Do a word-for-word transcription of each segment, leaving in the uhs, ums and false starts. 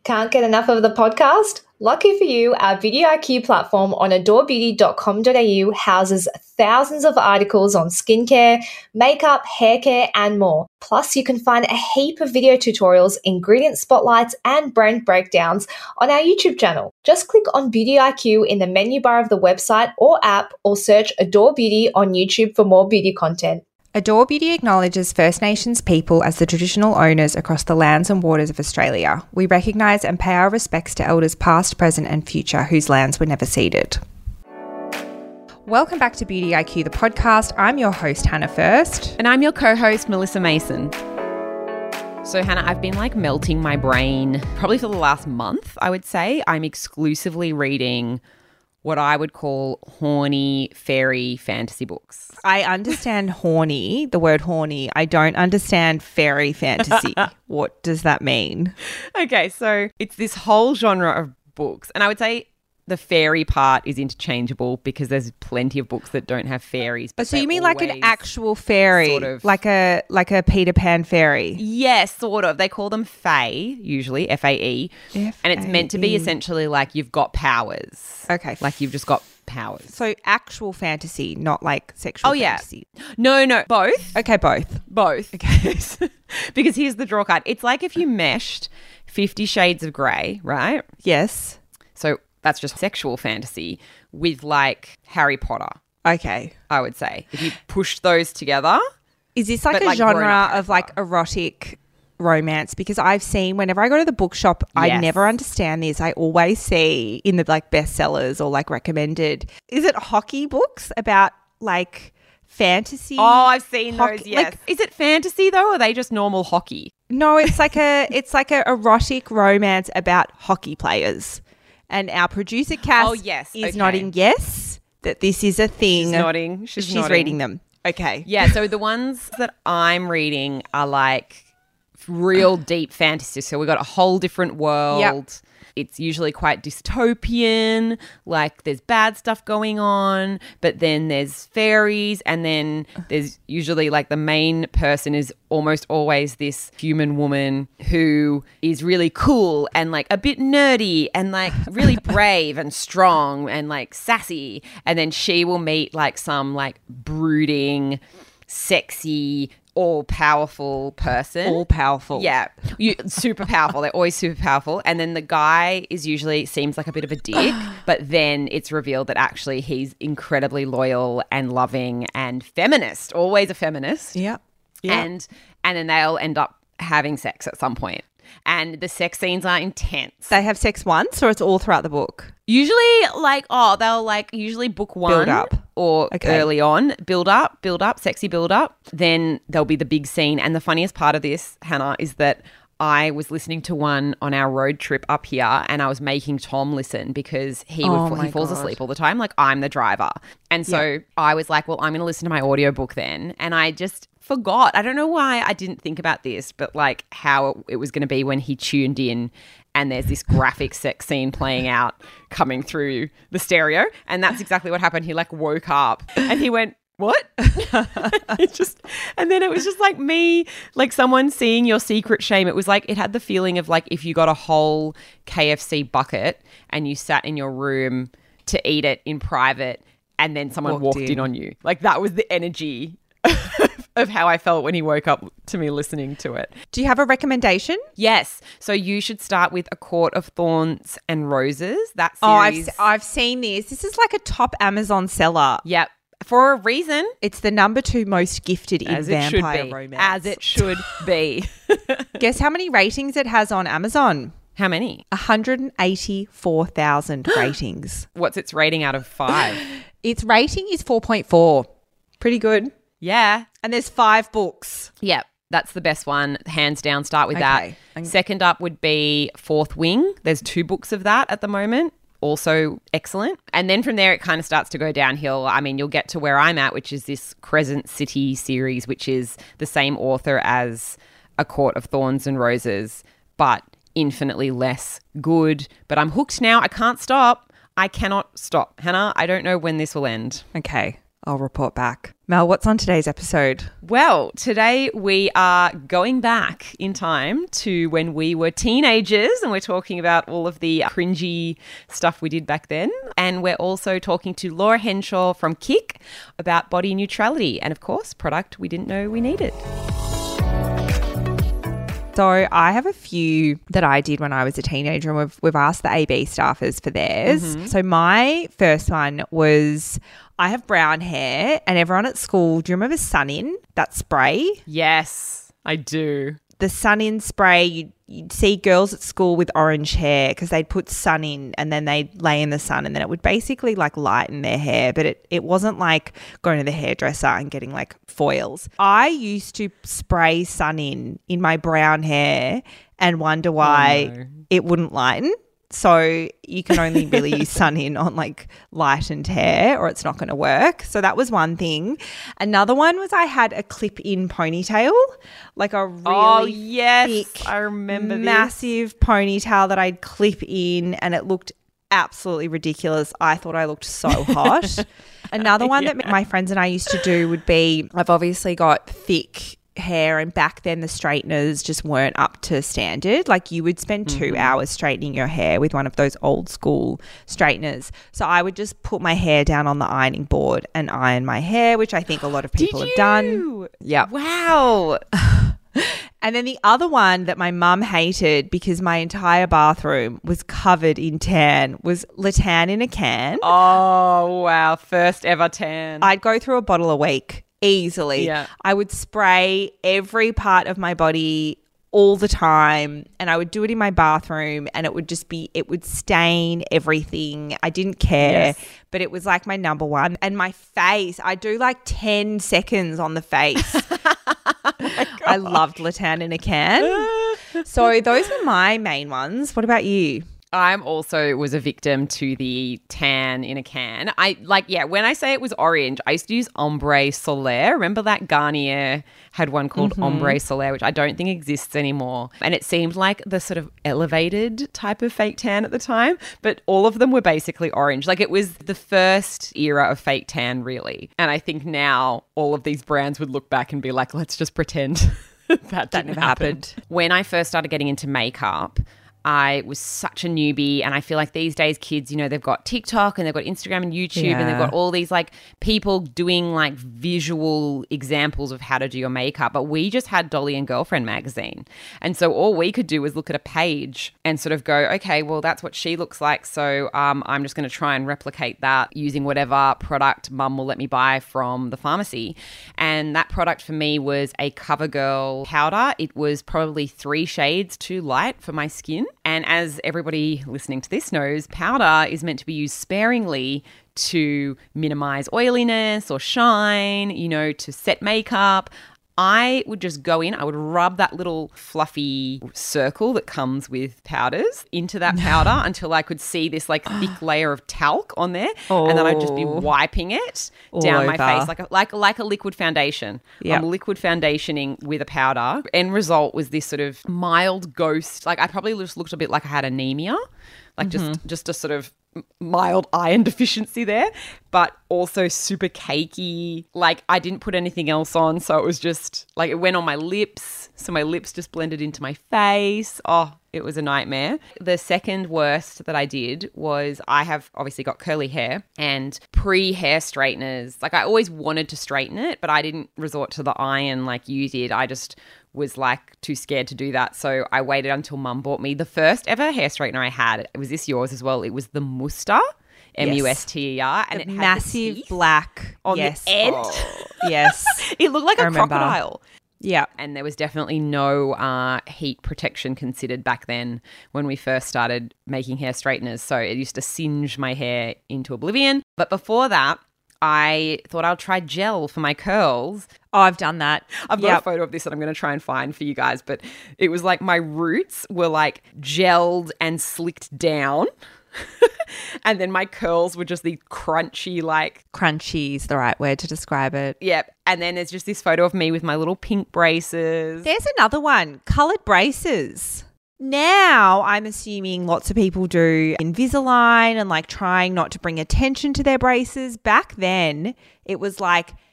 Can't get enough of the podcast? Lucky for you, our Beauty I Q platform on adore beauty dot com dot a u houses thousands of articles on skincare, makeup, hair care, and more. Plus, you can find a heap of video tutorials, ingredient spotlights, and brand breakdowns on our YouTube channel. Just click on Beauty I Q in the menu bar of the website or app, or search Adore Beauty on YouTube for more beauty content. Adore Beauty acknowledges First Nations people as the traditional owners across the lands and waters of Australia. We recognise and pay our respects to elders past, present and future whose lands were never ceded. Welcome back to Beauty I Q, the podcast. I'm your host, Hannah First. And I'm your co-host, Melissa Mason. So Hannah, I've been like melting my brain probably for the last month, I would say. I'm exclusively reading what I would call horny fairy fantasy books. I understand horny, the word horny. I don't understand fairy fantasy. What does that mean? Okay, so it's this whole genre of books. And I would say the fairy part is interchangeable because there's plenty of books that don't have fairies. But so you mean like an actual fairy, sort of, like a like a Peter Pan fairy? Yes, sort of. They call them fae, usually, F A E. F A E. And it's meant to be essentially like you've got powers. Okay. Like you've just got powers. So actual fantasy, not like sexual oh, fantasy. Yeah. No, no, both. Okay, both. Both. Okay. Because here's the draw card. It's like if you meshed Fifty Shades of Grey, right? Yes. So that's just sexual fantasy with like Harry Potter. Okay. I would say. If you push those together. Is this like a like genre of like erotic romance? Because I've seen whenever I go to the bookshop, yes. I never understand this. I always see in the like bestsellers or like recommended. Is it hockey books about like fantasy? Oh, I've seen hockey? those, yes. Like, is it fantasy though, or are they just normal hockey? No, it's like a it's like a erotic romance about hockey players. And our producer, Cass, oh, yes. is okay. nodding yes, that this is a thing. She's nodding. She's, She's nodding. reading them. Okay. Yeah, so the ones that I'm reading are like real deep fantasy. So we've got a whole different world. Yep. It's usually quite dystopian, like there's bad stuff going on, but then there's fairies, and then there's usually like the main person is almost always this human woman who is really cool and like a bit nerdy and like really brave and strong and like sassy, and then she will meet like some like brooding, sexy, all-powerful person. All-powerful. Yeah. You, super powerful. They're always super powerful. And then the guy is usually seems like a bit of a dick, but then it's revealed that actually he's incredibly loyal and loving and feminist. Always a feminist. Yeah. Yeah. And, and then they'll end up having sex at some point. And the sex scenes are intense. They have sex once, or it's all throughout the book? Usually, like, oh, they'll like usually book one. Build up. Or okay. early on, build up, build up, sexy build up. Then there'll be the big scene. And the funniest part of this, Hannah, is that I was listening to one on our road trip up here, and I was making Tom listen because he would oh he falls God. asleep all the time. Like, I'm the driver. And so yeah. I was like, well, I'm going to listen to my audiobook then. And I just forgot. I don't know why I didn't think about this, but like how it, it was going to be when he tuned in and there's this graphic sex scene playing out coming through the stereo. And that's exactly what happened. He like woke up and he went, what? It just, and then it was just like me, like someone seeing your secret shame. It was like, it had the feeling of like if you got a whole K F C bucket and you sat in your room to eat it in private and then someone walked, walked in. in on you. Like that was the energy of how I felt when he woke up to me listening to it. Do you have a recommendation? Yes. So you should start with A Court of Thorns and Roses. That series. Oh, I've, I've seen this. This is like a top Amazon seller. Yep. For a reason. It's the number two most gifted in As vampire it should romance. be. As it should be. Guess how many ratings it has on Amazon? How many? one hundred eighty-four thousand ratings. What's its rating out of five? Its rating is four point four. Pretty good. Yeah. And there's five books. Yep. That's the best one. Hands down, start with okay. that. Second up would be Fourth Wing. There's two books of that at the moment. Also excellent. And then from there, it kind of starts to go downhill. I mean, you'll get to where I'm at, which is this Crescent City series, which is the same author as A Court of Thorns and Roses, but infinitely less good. But I'm hooked now. I can't stop. I cannot stop. Hannah, I don't know when this will end. Okay. I'll report back. Mel, what's on today's episode? Well, today we are going back in time to when we were teenagers, and we're talking about all of the cringy stuff we did back then. And we're also talking to Laura Henshaw from Kick about body neutrality and, of course, product we didn't know we needed. So I have a few that I did when I was a teenager, and we've, we've asked the A B staffers for theirs. Mm-hmm. So my first one was, I have brown hair, and everyone at school, do you remember Sun-In, that spray? Yes, I do. The Sun-In spray, you'd, you'd see girls at school with orange hair because they'd put Sun-In and then they'd lay in the sun, and then it would basically like lighten their hair, but it, it wasn't like going to the hairdresser and getting like foils. I used to spray Sun-In in my brown hair and wonder why oh, no. it wouldn't lighten. So you can only really use Sun-In on like lightened hair or it's not going to work. So that was one thing. Another one was I had a clip-in ponytail, like a really oh, yes, thick, I remember massive this. ponytail that I'd clip in, and it looked absolutely ridiculous. I thought I looked so hot. Another one yeah. that my friends and I used to do would be, I've obviously got thick hair, and back then the straighteners just weren't up to standard. Like you would spend two mm-hmm. hours straightening your hair with one of those old school straighteners. So I would just put my hair down on the ironing board and iron my hair, which I think a lot of people Did have done. Yeah. Wow. And then the other one that my mum hated because my entire bathroom was covered in tan was Latan in a can. Oh, wow. First ever tan. I'd go through a bottle a week. Easily. Yeah. I would spray every part of my body all the time, and I would do it in my bathroom, and it would just be, it would stain everything. I didn't care, yes. but it was like my number one. And my face, I do like ten seconds on the face. oh I loved Latan in a can. So those are my main ones. What about you? I'm also was a victim to the tan in a can. I like, yeah, when I say it was orange, I used to use Ombre Solaire. Remember that Garnier had one called mm-hmm. Ombre Solaire, which I don't think exists anymore. And it seemed like the sort of elevated type of fake tan at the time, but all of them were basically orange. Like it was the first era of fake tan, really. And I think now all of these brands would look back and be like, let's just pretend that, that never happen. happened. When I first started getting into makeup, I was such a newbie, and I feel like these days kids, you know, they've got TikTok and they've got Instagram and YouTube yeah. and they've got all these like people doing like visual examples of how to do your makeup. But we just had Dolly and Girlfriend magazine. And so all we could do was look at a page and sort of go, okay, well, that's what she looks like. So um, I'm just going to try and replicate that using whatever product mum will let me buy from the pharmacy. And that product for me was a CoverGirl powder. It was probably three shades too light for my skin. And as everybody listening to this knows, powder is meant to be used sparingly to minimize oiliness or shine, you know, to set makeup. I would just go in, I would rub that little fluffy circle that comes with powders into that powder until I could see this like thick layer of talc on there. Oh. And then I'd just be wiping it All down over. my face like a, like, like a liquid foundation. Yep. I'm liquid foundationing with a powder. End result was this sort of mild ghost. Like I probably just looked a bit like I had anemia, like mm-hmm. just, just a sort of mild iron deficiency there, but also super cakey. Like I didn't put anything else on, so it was just like it went on my lips, so my lips just blended into my face. Oh, it was a nightmare. The second worst that I did was I have obviously got curly hair, and pre-hair straighteners, like I always wanted to straighten it, but I didn't resort to the iron like you did. I just was like too scared to do that. So I waited until mum bought me the first ever hair straightener I had. Was this yours as well? It was the Muster, M U S T E R. And the it had massive the black on yes. the end. Oh, yes. It looked like I a remember. crocodile. Yeah. And there was definitely no uh, heat protection considered back then when we first started making hair straighteners. So it used to singe my hair into oblivion. But before that, I thought I'll try gel for my curls. Oh, I've done that. I've got yep. a photo of this that I'm going to try and find for you guys. But it was like my roots were like gelled and slicked down. And then my curls were just the crunchy, like... Crunchy is the right word to describe it. Yep. And then there's just this photo of me with my little pink braces. There's another one, coloured braces. Now I'm assuming lots of people do Invisalign and like trying not to bring attention to their braces. Back then it was like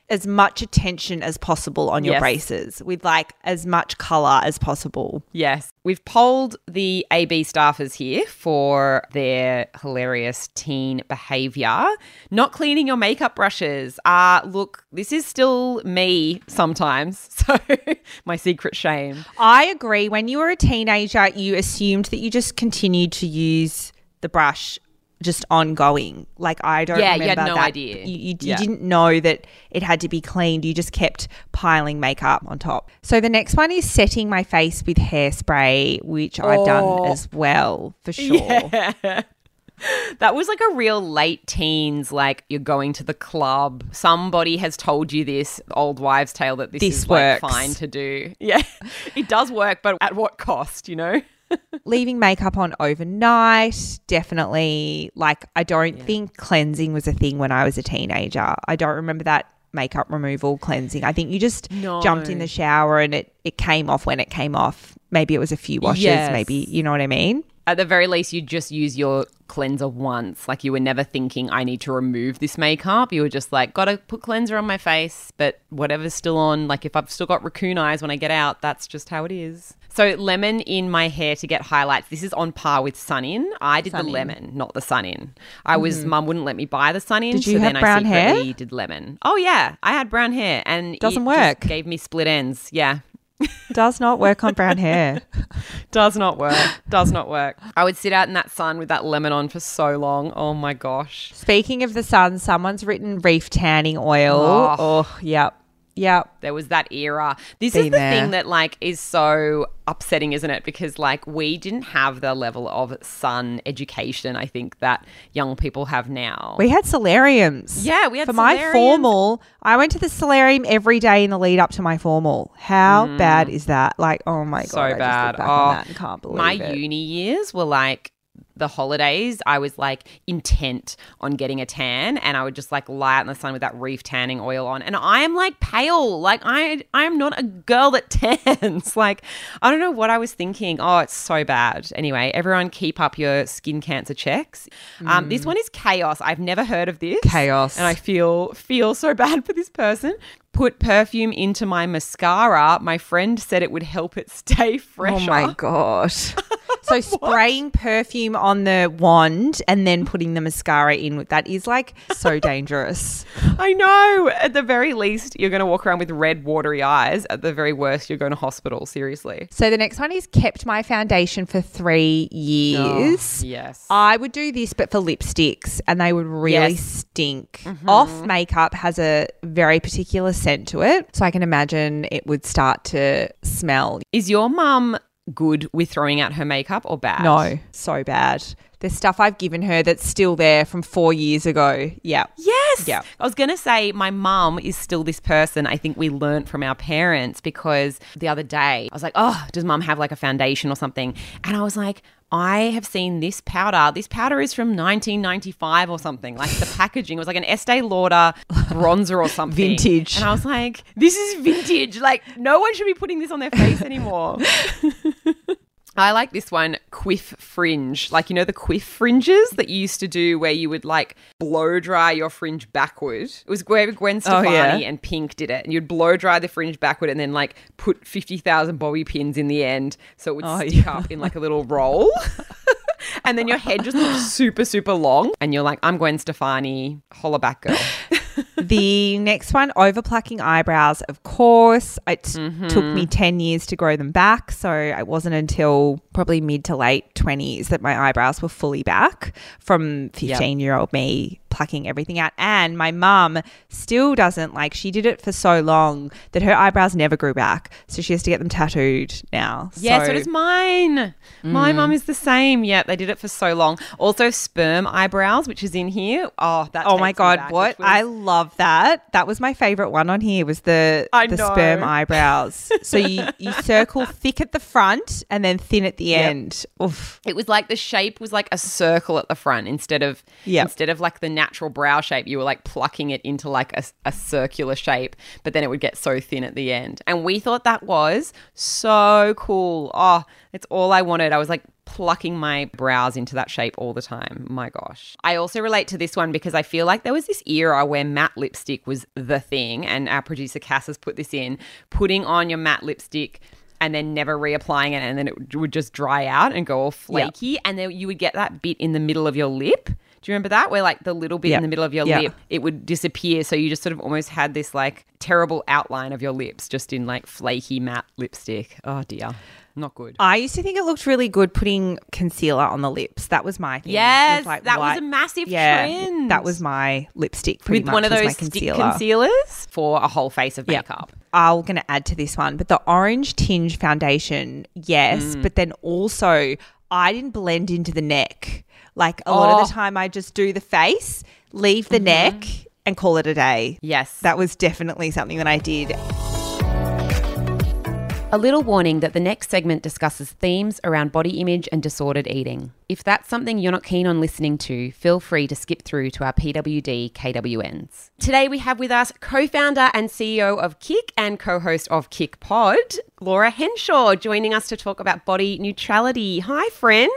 as much attention as possible on your Yes. braces with like as much colour as possible. Yes. We've polled the A B staffers here for their hilarious teen behaviour. Not cleaning your makeup brushes. Uh, look, this is still me sometimes. So my secret shame. I agree. When you were a teenager, you assumed that you just continued to use the brush just ongoing. Like I don't Yeah, you remember had no that. idea. You, you, Yeah. you didn't know that it had to be cleaned. You just kept piling makeup on top. So the next one is setting my face with hairspray, which I've done Oh. as well, for sure. Yeah. That was like a real late teens, like you're going to the club. Somebody has told you this old wives' tale that this, This is like works. fine to do. Yeah, it does work, but at what cost, you know? Leaving makeup on overnight, definitely. Like I don't Yeah. think cleansing was a thing when I was a teenager. I don't remember that makeup removal cleansing. I think you just No. jumped in the shower and it, it came off when it came off. Maybe it was a few washes, Yes. maybe, you know what I mean? At the very least, you just use your cleanser once. Like you were never thinking, I need to remove this makeup. You were just like, got to put cleanser on my face, but whatever's still on, like if I've still got raccoon eyes when I get out, that's just how it is. So lemon in my hair to get highlights. This is on par with sun in. I did Sun the in. lemon, not the sun in. I was, mum wouldn't let me buy the sun in. Did you so have then brown I hair? secretly did lemon. Oh yeah, I had brown hair and Doesn't it work. Just gave me split ends. Yeah. Does not work on brown hair. Does not work. Does not work. I would sit out in that sun with that lemon on for so long. Oh my gosh. Speaking of the sun, someone's written reef tanning oil. Oh. Oh, yep. Yep. There was that era. This Been is the there. thing that like is so upsetting, isn't it? Because like we didn't have the level of sun education I think that young people have now. We had solariums. Yeah, we had For my solariums. formal, I went to the solarium every day in the lead up to my formal. How bad is that? Like, oh my God. Mm. so I just bad. look back oh, on that and can't believe my it. uni years were like the holidays. I was like intent on getting a tan and I would just like lie out in the sun with that reef tanning oil on. And I am like pale. Like I I'm not a girl that tans. Like I don't know what I was thinking. Oh, it's so bad. Anyway, everyone keep up your skin cancer checks. Um, this one is chaos. I've never heard of this. Chaos. And I feel feel so bad for this person. Put perfume into my mascara. My friend said it would help it stay fresher. Oh my gosh. So spraying perfume on the wand and then putting the mascara in with that is like so dangerous. I know. At the very least, you're going to walk around with red, watery eyes. At the very worst, you're going to hospital. Seriously. So the next one is kept my foundation for three years. Oh, yes. I would do this, but for lipsticks, and they would really Yes. stink. Off makeup has a very particular scent to it, so I can imagine it would start to smell. Is your mum good with throwing out her makeup or bad? No, so bad. There's stuff I've given her that's still there from four years ago. Yeah. Yes. Yeah. I was going to say my mum is still this person I think we learnt from our parents because the other day I was like, oh, does mum have like a foundation or something? And I was like, I have seen this powder. This powder is from nineteen ninety-five or something. Like the packaging was like an Estee Lauder bronzer or something. Vintage. And I was like, this is vintage. Like no one should be putting this on their face anymore. I like this one, quiff fringe. Like, you know, the quiff fringes that you used to do where you would like blow dry your fringe backward. It was where Gwen Stefani Oh, yeah. and Pink did it. And you'd blow dry the fringe backward and then like put fifty thousand bobby pins in the end so it would Oh, stick yeah. up in like a little roll. And then your head just looks super, super long. And you're like, I'm Gwen Stefani, holla back girl. The next one, overplucking eyebrows, of course. It took me ten years to grow them back. So it wasn't until probably mid to late twenties that my eyebrows were fully back from fifteen-year-old me plucking everything out. And my mum still doesn't, like, she did it for so long that her eyebrows never grew back. So she has to get them tattooed now. Yeah, so, does mine. My mum is the same. Yeah, they did it for so long. Also, sperm eyebrows, which is in here. Oh, that. Oh my takes me God, back, what? which was- I love that. That was my favorite one on here was the, I the know. sperm eyebrows. So you, you circle thick at the front and then thin at the Yep. end. Oof. It was like the shape was like a circle at the front instead of Yep. instead of like the natural brow shape. You were like plucking it into like a, a circular shape, but then it would get so thin at the end. And we thought that was so cool. Oh, it's all I wanted. I was like plucking my brows into that shape all the time. My gosh. I also relate to this one because I feel like there was this era where matte lipstick was the thing, and our producer Cass has put this in, putting on your matte lipstick and then never reapplying it, and then it would just dry out and go all flaky, yep. and then you would get that bit in the middle of your lip. Do you remember that? Where like the little bit yep. in the middle of your yep. lip, it would disappear. So you just sort of almost had this like terrible outline of your lips just in like flaky matte lipstick. Oh dear. Not good. I used to think it looked really good putting concealer on the lips. That was my thing. Yes, like that white. was a massive yeah, trend. That was my lipstick pretty With much. one of was those my stick concealer. concealers for a whole face of yep. makeup. I'm going to add to this one, but the orange tinge foundation, yes, mm. but then also I didn't blend into the neck. Like a oh. lot of the time I just do the face, leave the mm-hmm. neck and call it a day. Yes. That was definitely something that I did. A little warning that the next segment discusses themes around body image and disordered eating. If that's something you're not keen on listening to, feel free to skip through to our P W D K W Ns. Today we have with us co-founder and C E O of Kick and co-host of Kick Pod, Laura Henshaw, joining us to talk about body neutrality. Hi, friend.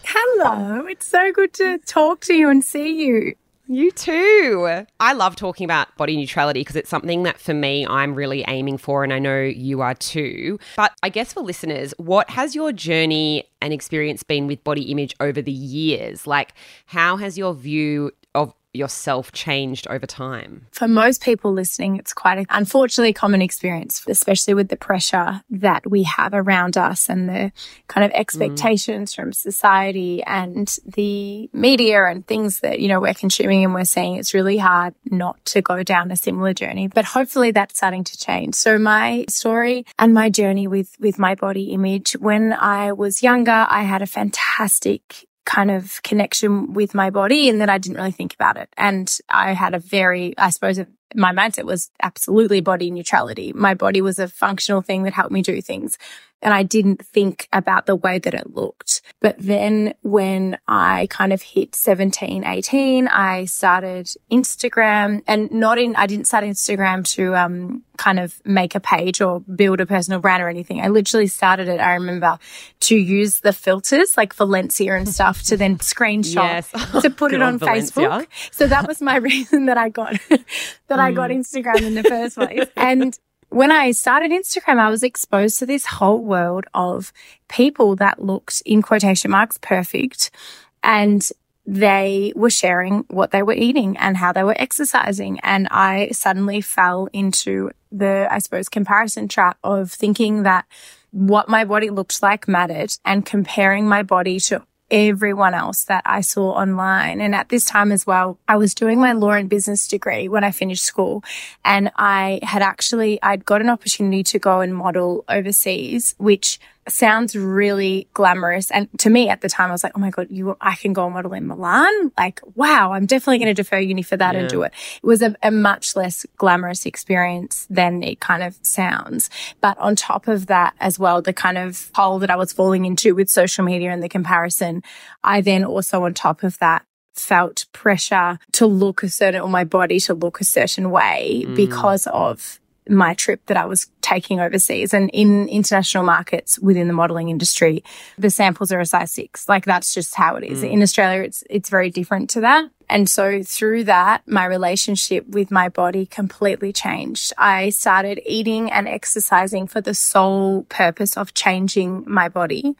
Hello. It's so good to talk to you and see you. You too. I love talking about body neutrality because it's something that for me I'm really aiming for, and I know you are too. But I guess for listeners, what has your journey and experience been with body image over the years? Like, how has your view of yourself changed over time? For most people listening, it's quite an unfortunately common experience, especially with the pressure that we have around us and the kind of expectations mm. from society and the media and things that, you know, we're consuming and we're seeing. It's really hard not to go down a similar journey, but hopefully that's starting to change. So my story and my journey with, with my body image, when I was younger, I had a fantastic kind of connection with my body and that I didn't really think about it. And I had a very, I suppose my mindset was absolutely body neutrality. My body was a functional thing that helped me do things. And I didn't think about the way that it looked. But then when I kind of hit seventeen, eighteen, I started Instagram and not in, I didn't start Instagram to, um, kind of make a page or build a personal brand or anything. I literally started it, I remember, to use the filters like Valencia and stuff to then screenshot yes. to put it on Facebook. So that was my reason that I got, that mm. I got Instagram in the first place. And when I started Instagram, I was exposed to this whole world of people that looked, in quotation marks, perfect. And they were sharing what they were eating and how they were exercising. And I suddenly fell into the, I suppose, comparison trap of thinking that what my body looked like mattered and comparing my body to everyone else that I saw online. And at this time as well, I was doing my law and business degree when I finished school. And I had actually, I'd got an opportunity to go and model overseas, which sounds really glamorous. And to me at the time, I was like, oh my God, you, I can go and model in Milan. Like, wow, I'm definitely going to defer uni for that yeah. and do it. It was a, a much less glamorous experience than it kind of sounds. But on top of that as well, the kind of hole that I was falling into with social media and the comparison, I then also on top of that felt pressure to look a certain, or my body to look a certain way mm. because of my trip that I was taking overseas. And in international markets within the modeling industry, the samples are a size six. Like that's just how it is. Mm. In Australia, it's it's very different to that. And so through that, my relationship with my body completely changed. I started eating and exercising for the sole purpose of changing my body.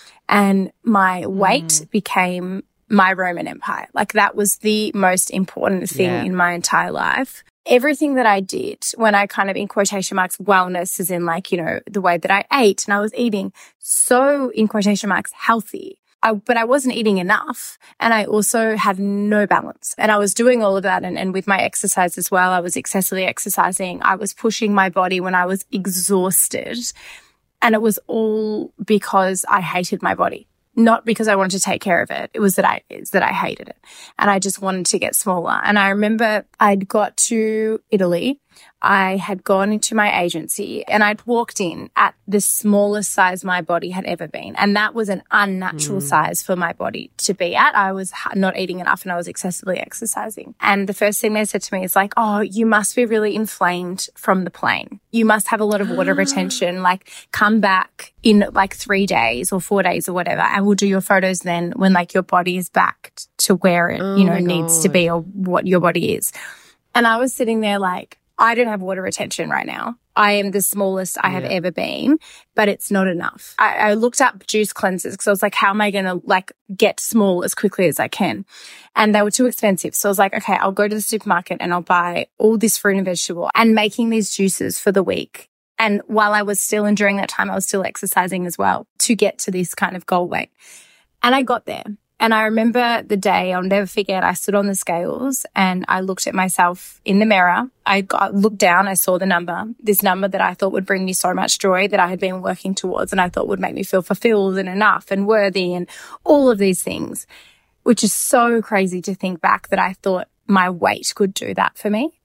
And my weight mm. became my Roman Empire. Like that was the most important thing yeah. in my entire life. Everything that I did when I kind of, in quotation marks, wellness is in like, you know, the way that I ate and I was eating so, in quotation marks, healthy. I, but I wasn't eating enough and I also had no balance. And I was doing all of that and, and with my exercise as well, I was excessively exercising. I was pushing my body when I was exhausted. And it was all because I hated my body. Not because I wanted to take care of it. It was that I, it's that I hated it. And I just wanted to get smaller. And I remember I'd got to Italy I had gone into my agency and I'd walked in at the smallest size my body had ever been. And that was an unnatural mm. size for my body to be at. I was not eating enough and I was excessively exercising. And the first thing they said to me is like, oh, you must be really inflamed from the plane. You must have a lot of water retention. Like, come back in like three days or four days or whatever. And we'll do your photos then when like your body is back to where it, oh you know, needs to be or what your body is. And I was sitting there like, I don't have water retention right now. I am the smallest I have yeah. ever been, but it's not enough. I, I looked up juice cleansers because I was like, how am I going to like get small as quickly as I can? And they were too expensive. So I was like, okay, I'll go to the supermarket and I'll buy all this fruit and vegetable and making these juices for the week. And while I was still, and during that time, I was still exercising as well to get to this kind of goal weight. And I got there. And I remember the day, I'll never forget, I stood on the scales and I looked at myself in the mirror. I got, looked down, I saw the number, this number that I thought would bring me so much joy that I had been working towards and I thought would make me feel fulfilled and enough and worthy and all of these things, which is so crazy to think back that I thought my weight could do that for me.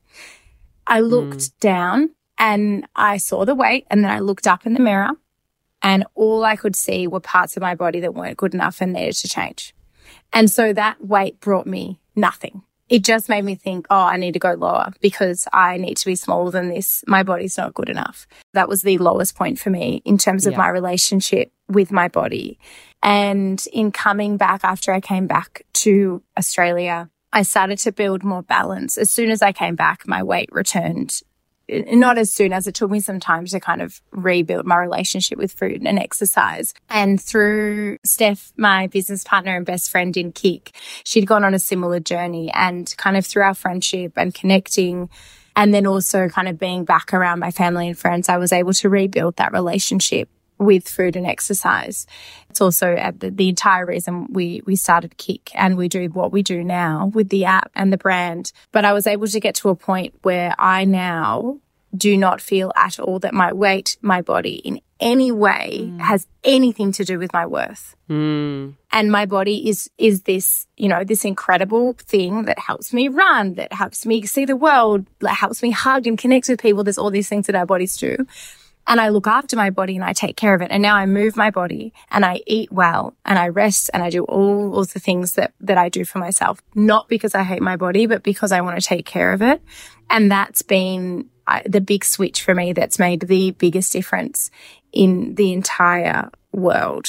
I looked mm. down and I saw the weight and then I looked up in the mirror and all I could see were parts of my body that weren't good enough and needed to change. And so that weight brought me nothing. It just made me think, oh, I need to go lower because I need to be smaller than this. My body's not good enough. That was the lowest point for me in terms of yeah. my relationship with my body. And in coming back, after I came back to Australia, I started to build more balance. As soon as I came back, my weight returned. Not as soon as it took me some time to kind of rebuild my relationship with food and exercise. And through Steph, my business partner and best friend in Kick, she'd gone on a similar journey and kind of through our friendship and connecting and then also kind of being back around my family and friends, I was able to rebuild that relationship with food and exercise. It's also the, the entire reason we, we started Kick and we do what we do now with the app and the brand. But I was able to get to a point where I now do not feel at all that my weight, my body in any way mm. has anything to do with my worth. Mm. And my body is, is this, you know, this incredible thing that helps me run, that helps me see the world, that helps me hug and connect with people. There's all these things that our bodies do. And I look after my body and I take care of it. And now I move my body and I eat well and I rest and I do all of the things that, that I do for myself, not because I hate my body, but because I want to take care of it. And that's been uh, the big switch for me that's made the biggest difference in the entire world.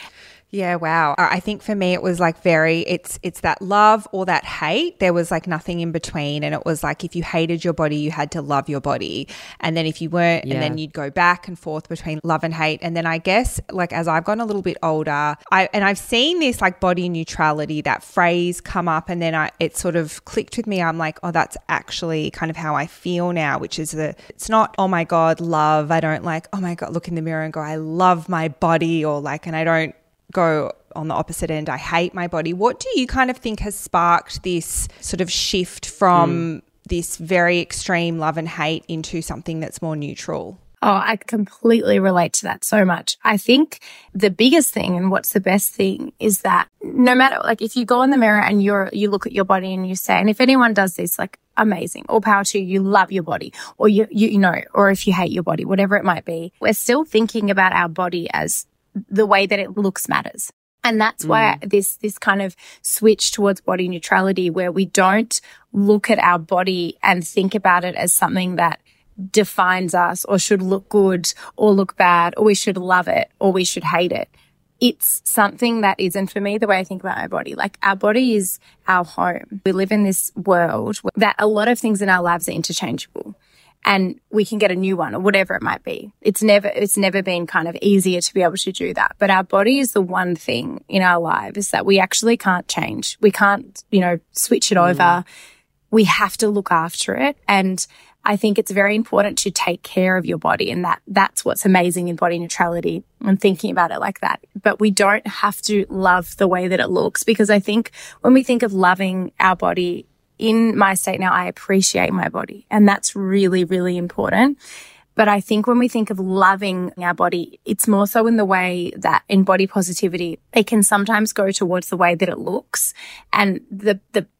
Yeah, wow. I think for me it was like very, it's it's that love or that hate. There was like nothing in between. And it was like if you hated your body, you had to love your body. And then if you weren't, yeah. and then you'd go back and forth between love and hate. And then I guess like as I've gotten a little bit older, I and I've seen this like body neutrality, that phrase come up, and then I it sort of clicked with me. I'm like, oh, that's actually kind of how I feel now, which is the, it's not, oh my God, love. I don't like, oh my God, look in the mirror and go, I love my body, or like, and I don't go on the opposite end, I hate my body. What do you kind of think has sparked this sort of shift from mm. this very extreme love and hate into something that's more neutral? Oh, I completely relate to that so much. I think the biggest thing and what's the best thing is that no matter, like if you go in the mirror and you're, you look at your body and you say, and if anyone does this, like amazing, all power to you, you love your body, or you, you, you know, or if you hate your body, whatever it might be, we're still thinking about our body as the way that it looks matters. And that's mm. why this, this kind of switch towards body neutrality, where we don't look at our body and think about it as something that defines us or should look good or look bad, or we should love it or we should hate it. It's something that isn't, for me, the way I think about my body. Like our body is our home. We live in this world that a lot of things in our lives are interchangeable. And we can get a new one or whatever it might be. It's never, it's never been kind of easier to be able to do that. But our body is the one thing in our lives that we actually can't change. We can't, you know, switch it mm. over. We have to look after it. And I think it's very important to take care of your body. And that, that's what's amazing in body neutrality and thinking about it like that. But we don't have to love the way that it looks, because I think when we think of loving our body, in my state now, I appreciate my body, and that's really, really important. But I think when we think of loving our body, it's more so in the way that in body positivity, it can sometimes go towards the way that it looks. And the, the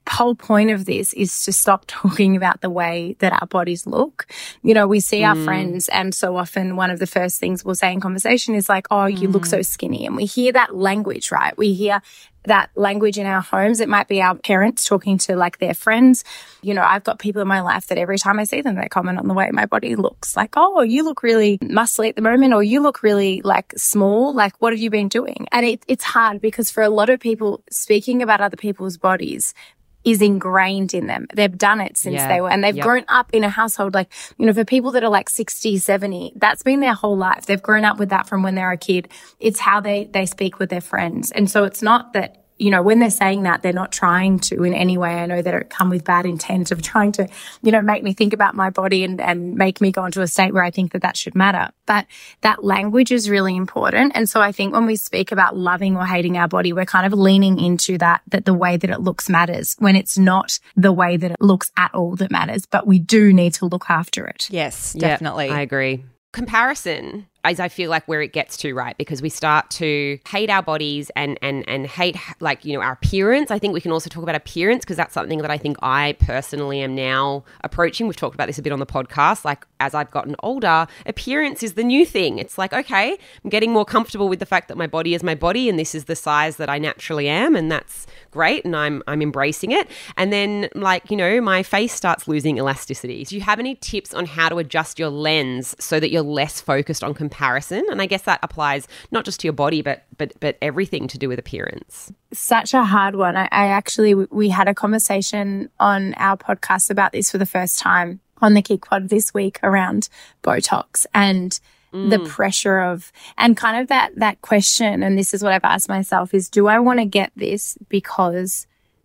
whole point of this is to stop talking about the way that our bodies look. You know, we see mm. our friends, and so often one of the first things we'll say in conversation is like, oh, you mm. look so skinny. And we hear that language, right? We hear that language in our homes. It might be our parents talking to like their friends. You know, I've got people in my life that every time I see them, they comment on the way my body looks, like, oh, you look really muscly at the moment, or you look really like small. Like, what have you been doing? And it, it's hard because for a lot of people, speaking about other people's bodies is ingrained in them. They've done it since yeah. they were, and they've yep. grown up in a household like, you know, for people that are like sixty, seventy, that's been their whole life. They've grown up with that from when they're a kid. It's how they, they speak with their friends. And so it's not that, you know, when they're saying that, they're not trying to in any way. I know they don't come with bad intent of trying to, you know, make me think about my body and, and make me go into a state where I think that that should matter. But that language is really important. And so I think when we speak about loving or hating our body, we're kind of leaning into that, that the way that it looks matters, when it's not the way that it looks at all that matters. But we do need to look after it. Yes, definitely. Yep, I agree. Comparison is, I feel like, where it gets to, right? Because we start to hate our bodies and and and hate, like, you know, our appearance. I think we can also talk about appearance, because that's something that I think I personally am now approaching. We've talked about this a bit on the podcast. Like, as I've gotten older, appearance is the new thing. It's like, okay, I'm getting more comfortable with the fact that my body is my body and this is the size that I naturally am, and that's great, and I'm I'm embracing it. And then, like, you know, my face starts losing elasticity. Do you have any tips on how to adjust your lens so that you're less focused on comparison? And I guess that applies not just to your body, but but but everything to do with appearance. Such a hard one. I, I actually, we had a conversation on our podcast about this for the first time on the Kick Pod this week around Botox and mm. the pressure of, and kind of that that question, and this is what I've asked myself, is do I want to get this because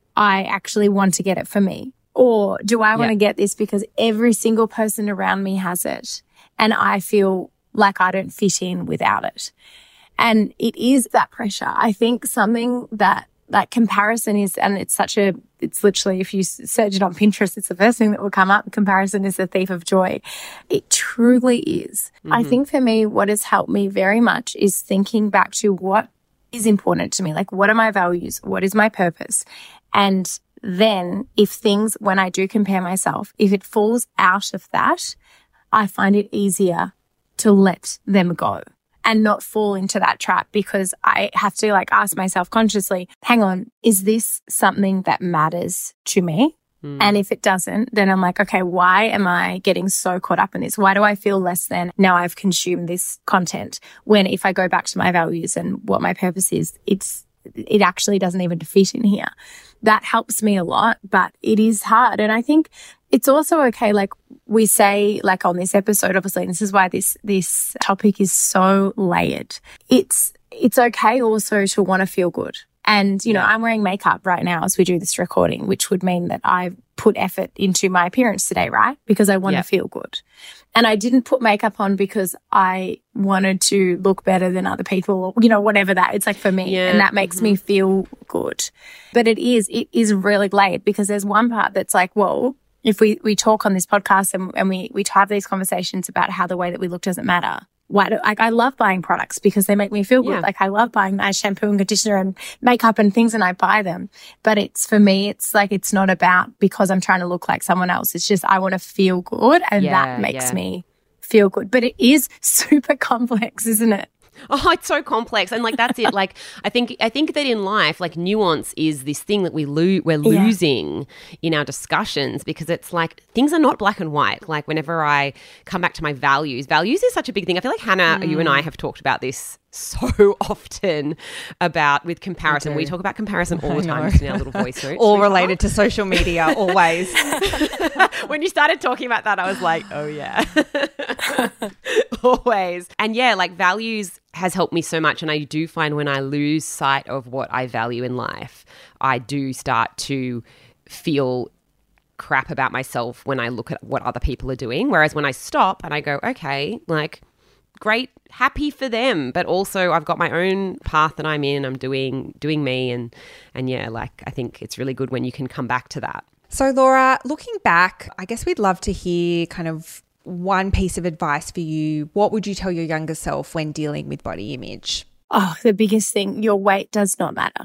I actually want to get it for me? Or do I want to yeah. get this because every single person around me has it and I feel like I don't fit in without it? And it is that pressure. I think something that that comparison is, and it's such a, it's literally, if you search it on Pinterest, it's the first thing that will come up. Comparison is the thief of joy. It truly is. Mm-hmm. I think for me, what has helped me very much is thinking back to what is important to me. Like, what are my values? What is my purpose? And then if things, when I do compare myself, if it falls out of that, I find it easier to let them go and not fall into that trap, because I have to like ask myself consciously, hang on, is this something that matters to me? Mm. And if it doesn't, then I'm like, okay, why am I getting so caught up in this? Why do I feel less than now I've consumed this content? When if I go back to my values and what my purpose is, it's, it actually doesn't even fit in here. That helps me a lot, but it is hard. And I think it's also okay, like we say, like on this episode, obviously, and this is why this this topic is so layered. It's it's okay also to want to feel good. And, you know, I'm wearing makeup right now as we do this recording, which would mean that I've put effort into my appearance today, right? Because I want yeah. to feel good. And I didn't put makeup on because I wanted to look better than other people, or, you know, whatever that. It's like for me, yeah. and that makes mm-hmm. me feel good. But it is, it is really layered, because there's one part that's like, well, if we, we talk on this podcast and, and we, we have these conversations about how the way that we look doesn't matter. Why do, like, I love buying products because they make me feel good. Yeah. Like, I love buying nice shampoo and conditioner and makeup and things, and I buy them. But it's, for me, it's like, it's not about because I'm trying to look like someone else. It's just I want to feel good, and yeah, that makes yeah. me feel good. But it is super complex, isn't it? Oh, it's so complex. And like, that's it. Like, I think, I think that in life, like, nuance is this thing that we lo- we're losing yeah. in our discussions, because it's like, things are not black and white. Like, whenever I come back to my values, values is such a big thing. I feel like Hannah, mm. you and I have talked about this so often about with comparison. We talk about comparison all the time in our little voice notes. All related to social media, always. When you started talking about that, I was like, oh yeah. Always. And yeah, like, values has helped me so much. And I do find when I lose sight of what I value in life, I do start to feel crap about myself when I look at what other people are doing. Whereas when I stop and I go, okay, like, great, happy for them, but also I've got my own path that I'm in, I'm doing doing me, and and yeah, like, I think it's really good when you can come back to that. So Laura, looking back, I guess we'd love to hear kind of one piece of advice for you. What would you tell your younger self when dealing with body image? Oh, the biggest thing, your weight does not matter.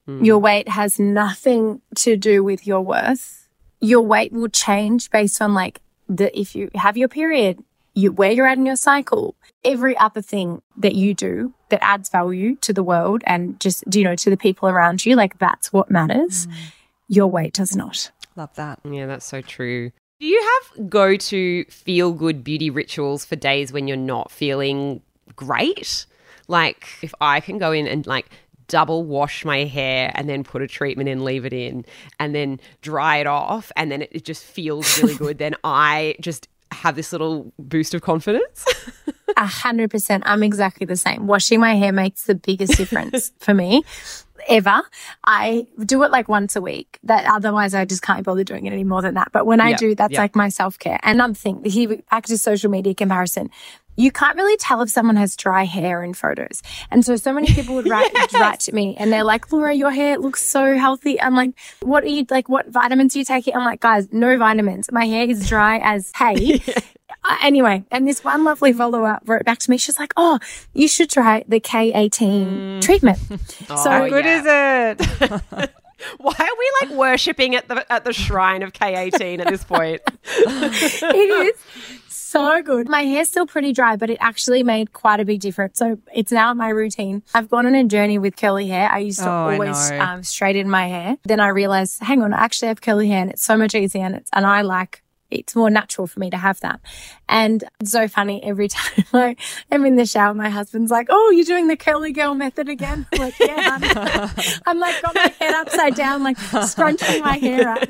Mm. Your weight has nothing to do with your worth. Your weight will change based on like the if you have your period, you where you're at in your cycle, every other thing that you do that adds value to the world and just, you know, to the people around you, like that's what matters. Mm. Your weight does not. Love that. Yeah, that's so true. Do you have go-to feel-good beauty rituals for days when you're not feeling great? Like if I can go in and like double wash my hair and then put a treatment in, leave it in, and then dry it off, and then it, it just feels really good, then I just have this little boost of confidence. A hundred percent. I'm exactly the same. Washing my hair makes the biggest difference for me ever. I do it like once a week. That otherwise I just can't bother doing it any more than that. But when I yep, do, that's yep. like my self-care. And another thing, here back to social media comparison. You can't really tell if someone has dry hair in photos. And so, so many people would write, yes. write to me and they're like, Laura, your hair looks so healthy. I'm like, what are you, like, what vitamins are you taking? I'm like, guys, no vitamins. My hair is dry as hay. yeah. uh, anyway, and this one lovely follower wrote back to me. She's like, oh, you should try the K eighteen mm. treatment. Oh, so how good yeah. is it? Why are we like worshipping at the at the shrine of K eighteen at this point? It is so good. My hair's still pretty dry, but it actually made quite a big difference. So it's now my routine. I've gone on a journey with curly hair. I used to oh, always um, straighten my hair. Then I realized, hang on, I actually have curly hair and it's so much easier and it's, and I like it's more natural for me to have that. And it's so funny every time I am in the shower, my husband's like, oh, you're doing the curly girl method again? I'm like, yeah. I'm, I'm like, got my head upside down, like scrunching my hair up.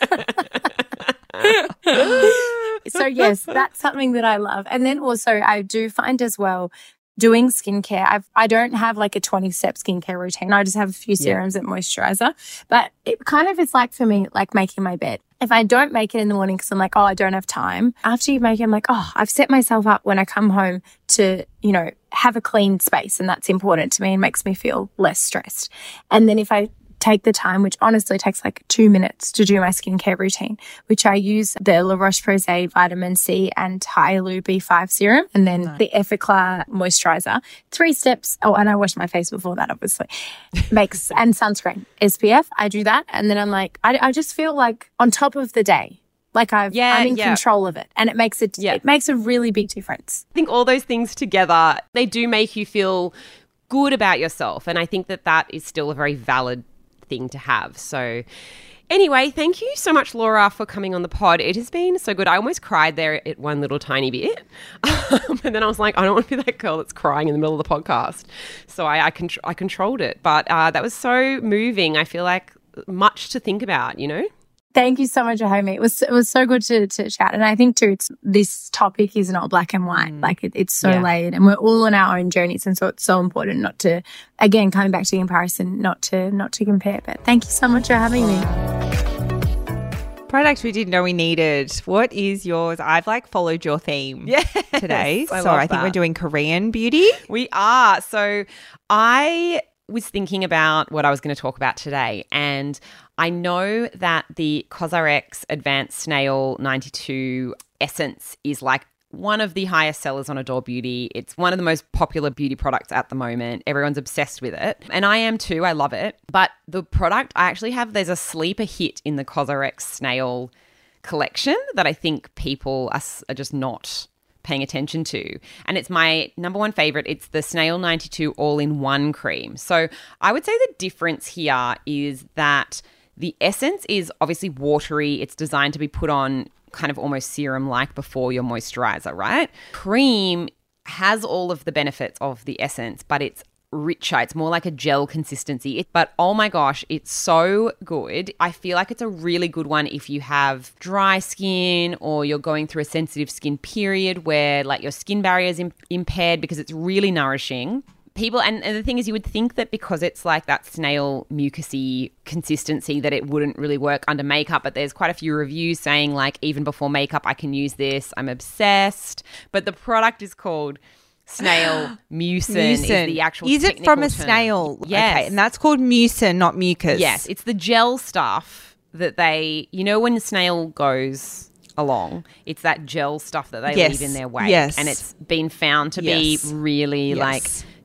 So yes, that's something that I love. And then also I do find as well doing skincare. I've, I don't have like a twenty step skincare routine. I just have a few serums yeah. and moisturizer, but it kind of is like for me, like making my bed. If I don't make it in the morning because I'm like, oh, I don't have time. After you make it, I'm like, oh, I've set myself up when I come home to, you know, have a clean space. And that's important to me and makes me feel less stressed. And then if I take the time, which honestly takes like two minutes to do my skincare routine, which I use the La Roche-Posay vitamin C and Hyaluronic B five serum and then nice. The Effaclar moisturizer. Three steps. Oh, and I wash my face before that, obviously. Makes and sunscreen, S P F. I do that. And then I'm like, I, I just feel like on top of the day. Like I've, yeah, I'm in yeah. control of it and it makes it, yeah. it makes a really big difference. I think all those things together, they do make you feel good about yourself. And I think that that is still a very valid thing to have. So anyway, thank you so much, Laura, for coming on the pod. It has been so good. I almost cried there at one little tiny bit. Um, and then I was like, I don't want to be that girl that's crying in the middle of the podcast. So I I, contr- I controlled it. But uh, that was so moving. I feel like much to think about, you know? Thank you so much for having me. It was it was so good to to chat. And I think too, it's this topic is not black and white. Mm. Like it, it's so yeah. layered, and we're all on our own journeys. And so it's so important not to, again, coming back to comparison, not to not to compare. But thank you so much for having me. Product we didn't know we needed. What is yours? I've like followed your theme yes, today. I so I think that. we're doing Korean beauty. We are. So I was thinking about what I was going to talk about today, and I know that the COSRX Advanced Snail ninety-two Essence is like one of the highest sellers on Adore Beauty. It's one of the most popular beauty products at the moment. Everyone's obsessed with it. And I am too. I love it. But the product I actually have, there's a sleeper hit in the COSRX Snail collection that I think people are, are just not paying attention to. And it's my number one favorite. It's the Snail ninety-two All-in-One Cream. So I would say the difference here is that the essence is obviously watery. It's designed to be put on kind of almost serum-like before your moisturizer, right? Cream has all of the benefits of the essence, but it's richer. It's more like a gel consistency. It, but oh my gosh, it's so good. I feel like it's a really good one if you have dry skin or you're going through a sensitive skin period where like your skin barrier is Im- impaired because it's really nourishing. People, and, and the thing is, you would think that because it's like that snail mucusy consistency that it wouldn't really work under makeup, but there's quite a few reviews saying like even before makeup I can use this. I'm obsessed. But the product is called Snail Mucin. Mucin is the actual Is it from a term. snail? Yes. Okay, and that's called mucin, not mucus. Yes, it's the gel stuff that they, you know when the snail goes along, it's that gel stuff that they yes. leave in their wake. Yes. And it's been found to yes. be really yes. like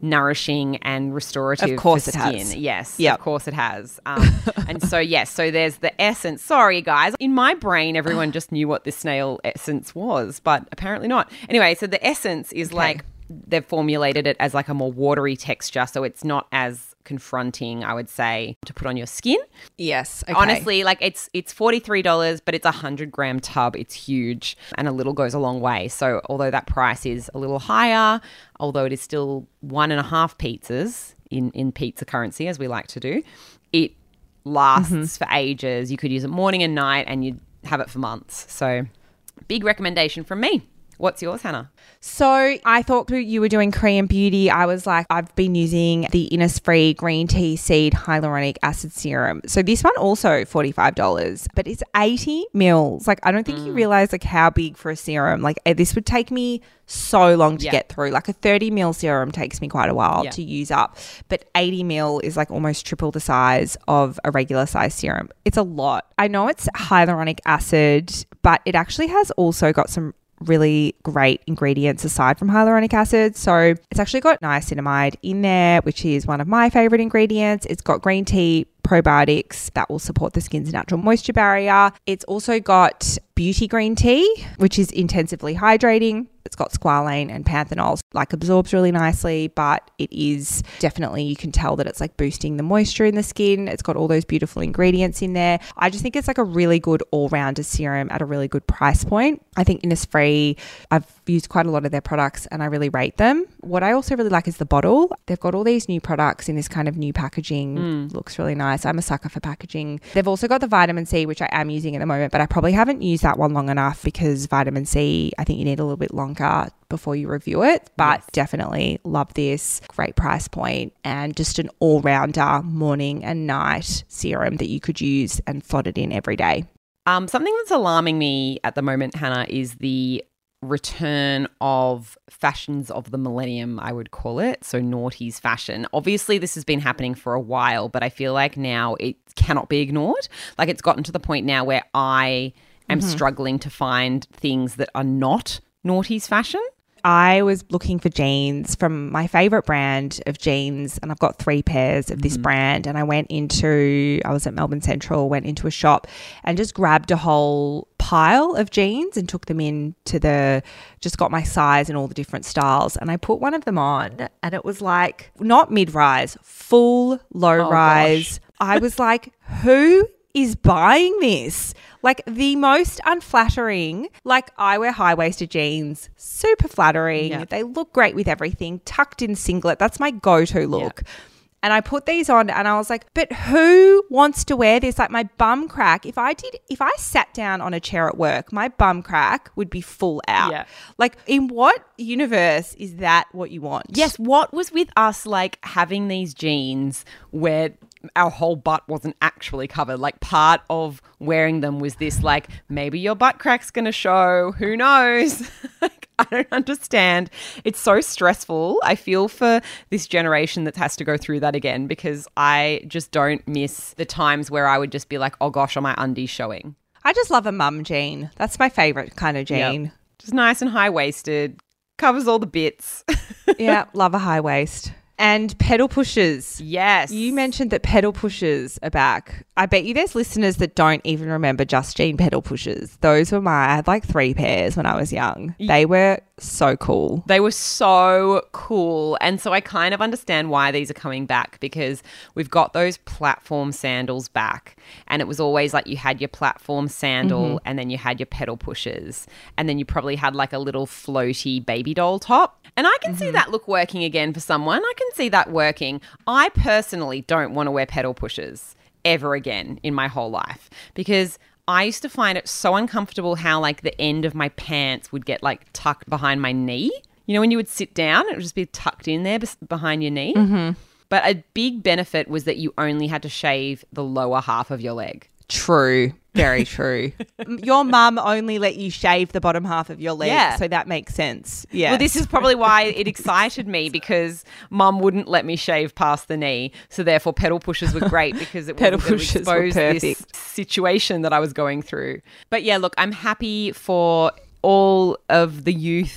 nourishing and restorative Of course for it skin. has. Yes, Yep. of course it has. Um, and so, yes, so there's the essence. Sorry, guys. In my brain, everyone just knew what this snail essence was, but apparently not. Anyway, so the essence is Okay. like they've formulated it as like a more watery texture, so it's not as confronting, I would say, to put on your skin. Yes. Okay. Honestly, like it's it's forty-three dollars, but it's a one hundred gram tub. It's huge and a little goes a long way. So although that price is a little higher, although it is still one and a half pizzas in, in pizza currency, as we like to do, it lasts Mm-hmm. for ages. You could use it morning and night and you'd have it for months. So big recommendation from me. What's yours, Hannah? So I thought you were doing Korean beauty. I was like, I've been using the Innisfree green tea seed hyaluronic acid serum. So this one also forty-five dollars, but it's eighty mils. Like, I don't think you realize like how big for a serum. Like eh, this would take me so long to Yeah. get through. Like a thirty mil serum takes me quite a while Yeah. to use up, but eighty mil is like almost triple the size of a regular size serum. It's a lot. I know it's hyaluronic acid, but it actually has also got some really great ingredients aside from hyaluronic acid. So it's actually got niacinamide in there, which is one of my favorite ingredients. It's got green tea probiotics that will support the skin's natural moisture barrier. It's also got beauty green tea, which is intensively hydrating. It's got squalane and panthenol, like absorbs really nicely, but it is definitely, you can tell that it's like boosting the moisture in the skin. It's got all those beautiful ingredients in there. I just think it's like a really good all-rounder serum at a really good price point. I think Innisfree, I've used quite a lot of their products and I really rate them. What I also really like is the bottle. They've got all these new products in this kind of new packaging. Mm. Looks really nice. I'm a sucker for packaging. They've also got the vitamin C, which I am using at the moment, but I probably haven't used that one long enough because vitamin C, I think you need a little bit longer before you review it, but yes. Definitely love this. Great price point and just an all-rounder morning and night serum that you could use and slot it in every day. Um, something that's alarming me at the moment, Hannah, is the return of fashions of the millennium, I would call it. So noughties fashion. Obviously, this has been happening for a while, but I feel like now it cannot be ignored. Like it's gotten to the point now where I am mm-hmm. struggling to find things that are not noughties fashion. I was looking for jeans from my favorite brand of jeans, and I've got three pairs of this mm. brand. And I went into, I was at Melbourne Central, went into a shop and just grabbed a whole pile of jeans and took them in to the, just got my size and all the different styles. And I put one of them on and it was like, not mid-rise, full low-rise. Oh, I was like, who is buying this? Like the most unflattering, like I wear high-waisted jeans, super flattering. Yeah. They look great with everything, tucked in singlet. That's my go-to look. Yeah. And I put these on and I was like, but who wants to wear this? Like my bum crack, if I did, if I sat down on a chair at work, my bum crack would be full out. Yeah. Like in what universe is that what you want? Yes. What was with us like having these jeans where our whole butt wasn't actually covered? Like part of wearing them was this like, maybe your butt crack's going to show. Who knows? Like, I don't understand. It's so stressful. I feel for this generation that has to go through that again because I just don't miss the times where I would just be like, oh gosh, are my undies showing? I just love a mum jean. That's my favourite kind of jean. Yep. Just nice and high-waisted. Covers all the bits. Yeah, love a high waist. And pedal pushers. Yes. You mentioned that pedal pushers are back. I bet you there's listeners that don't even remember Just Jean pedal pushers. Those were my, I had like three pairs when I was young. They were so cool. They were so cool. And so I kind of understand why these are coming back because we've got those platform sandals back. And it was always like you had your platform sandal mm-hmm. and then you had your pedal pushers. And then you probably had like a little floaty baby doll top. And I can mm-hmm. see that look working again for someone. I can see that working. I personally don't want to wear pedal pushers ever again in my whole life because I used to find it so uncomfortable how like the end of my pants would get like tucked behind my knee. You know, when you would sit down, it would just be tucked in there behind your knee. Mm-hmm. But a big benefit was that you only had to shave the lower half of your leg. True. Very true. Your mum only let you shave the bottom half of your leg, yeah. so that makes sense. Yeah. Well, this is probably why it excited me because mum wouldn't let me shave past the knee, so therefore pedal pushers were great because it pedal wasn't pushers going to expose were this perfect. situation that I was going through. But yeah, look, I'm happy for all of the youth to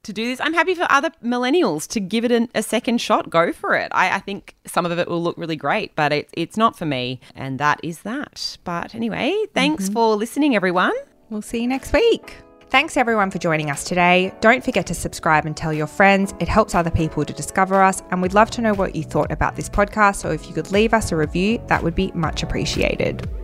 to do this. I'm happy for other millennials to give it an, a second shot. Go for it. I, I think some of it will look really great, but it, it's not for me. And that is that. But anyway, thanks mm-hmm. for listening, everyone. We'll see you next week. Thanks everyone for joining us today. Don't forget to subscribe and tell your friends. It helps other people to discover us, and we'd love to know what you thought about this podcast, so if you could leave us a review, that would be much appreciated.